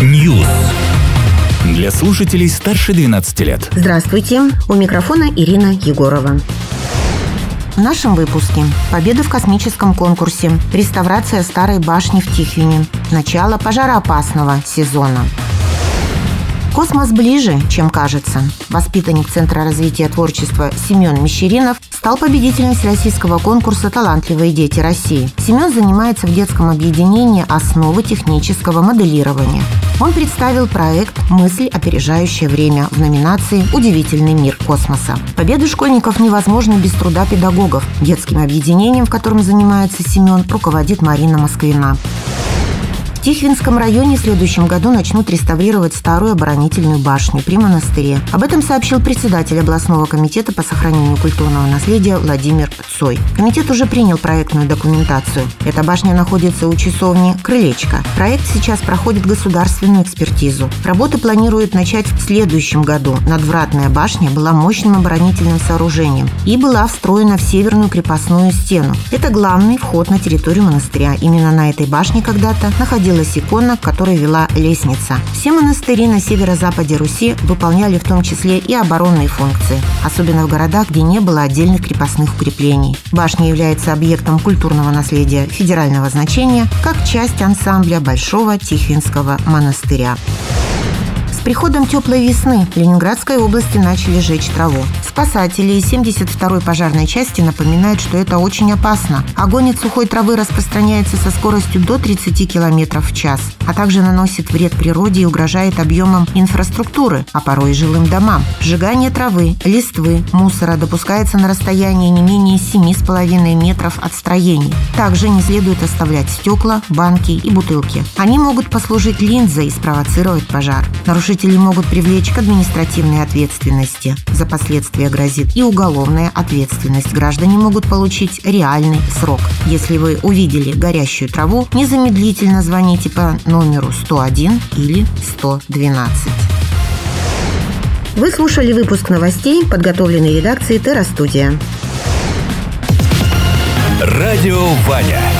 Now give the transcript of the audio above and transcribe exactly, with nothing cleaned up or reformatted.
News. Для слушателей старше двенадцати лет. Здравствуйте, у микрофона Ирина Егорова. В нашем выпуске победа в космическом конкурсе, реставрация старой башни в Тихвине, начало пожароопасного сезона. Космос ближе, чем кажется. Воспитанник Центра развития творчества Семен Мещеринов стал победителем всероссийского конкурса «Талантливые дети России». Семен занимается в детском объединении «Основы технического моделирования». Он представил проект «Мысль, опережающая время» в номинации «Удивительный мир космоса». Победа школьников невозможна без труда педагогов. Детским объединением, в котором занимается Семен, руководит Марина Москвина. В Тихвинском районе в следующем году начнут реставрировать старую оборонительную башню при монастыре. Об этом сообщил председатель областного комитета по сохранению культурного наследия Владимир Цой. Комитет уже принял проектную документацию. Эта башня находится у часовни «Крылечко». Проект сейчас проходит государственную экспертизу. Работы планируют начать в следующем году. Надвратная башня была мощным оборонительным сооружением и была встроена в северную крепостную стену. Это главный вход на территорию монастыря. Именно на этой башне когда-то находилась икона, к которой вела лестница. Все монастыри на северо-западе Руси выполняли в том числе и оборонные функции, особенно в городах, где не было отдельных крепостных укреплений. Башня является объектом культурного наследия федерального значения, как часть ансамбля Большого Тихвинского монастыря. С приходом теплой весны в Ленинградской области начали жечь траву. Спасатели из семьдесят второй пожарной части напоминают, что это очень опасно. Огонь от сухой травы распространяется со скоростью до тридцати километров в час, а также наносит вред природе и угрожает объемам инфраструктуры, а порой и жилым домам. Сжигание травы, листвы, мусора допускается на расстоянии не менее семи с половиной метров от строений. Также не следует оставлять стекла, банки и бутылки. Они могут послужить линзой и спровоцировать пожар. Нарушители могут привлечь к административной ответственности. За последствия грозит и уголовная ответственность. Граждане могут получить реальный срок. Если вы увидели горящую траву, незамедлительно звоните по номеру сто один или сто двенадцать. Вы слушали выпуск новостей, подготовленный редакцией Терра Студия. Радио Ваня.